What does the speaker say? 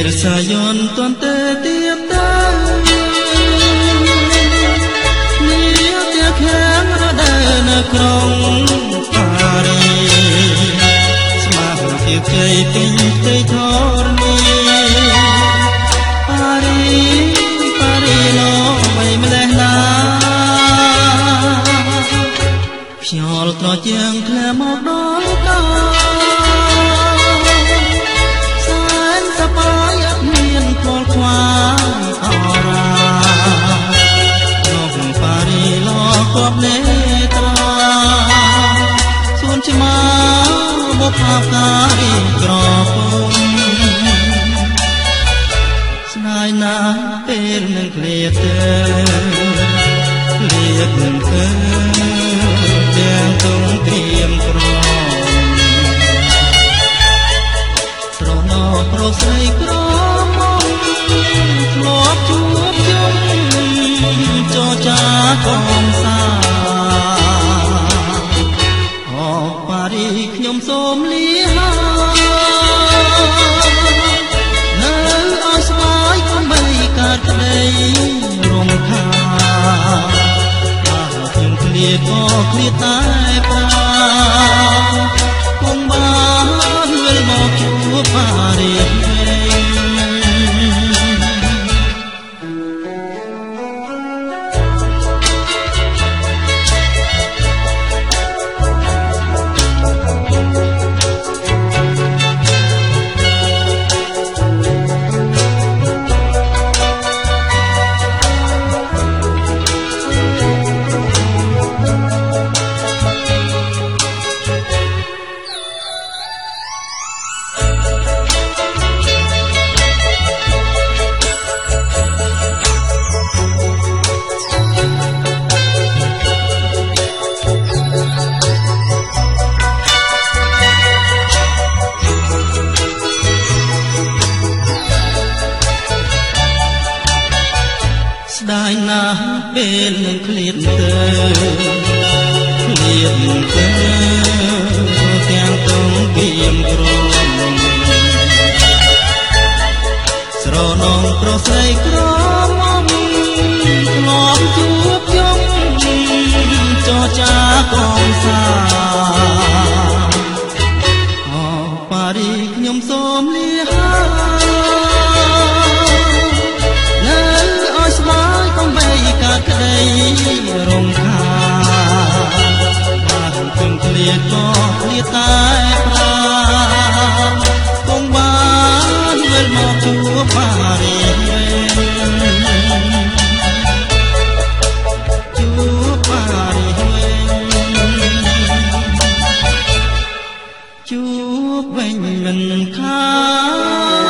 រសាយន្តទន្ទេទៀបតានេះជាខាងរដូវនៅក្រុងប៉ារីស្មារតីជ័យពេញផ្ទៃធរណីប៉ារីឡងមិនម្លេះណាខ្យល់ត្រជាងធ្លាមកដល់កាខ្វាអរាក្នុងប៉ារីឡគប់នេត្រាសួនឆ្មាបុកអាការីក្រពុំស្នាយណាពេលនឹងឃ្លាតទៅឃ្លាតនឹងធ្វើទាំងទុំត្រៀមក្រត្រណោប្រស្រីក្រធ្លាប់ជួបជុំចរចាកំសាអបប៉ារីខ្ញុំសូមលានៅឲ្យស្វាយកំបីកើតក្តីរំខានខ្ញុំឃ្លាតក៏ឃ្លាតតែប្រាគង់បានវិលមកជួបប៉ារីស្ដាយណាស់ពេលនឹងឃ្លាតទៅឃ្លាតទៅទាំងទុំគៀមក្រមស្រណងប្រស្រីក្រមធ្លាប់ជួបជុំចរចាកំសាអប៉ារីខ្ញុំសូមលាក្តីរំខានបានពេញឃ្លាតក៏ឃ្លាតតែប្រាគង់បានវិលមកជួបប៉ារីជួបប៉ារីជួបវិញមិនខាន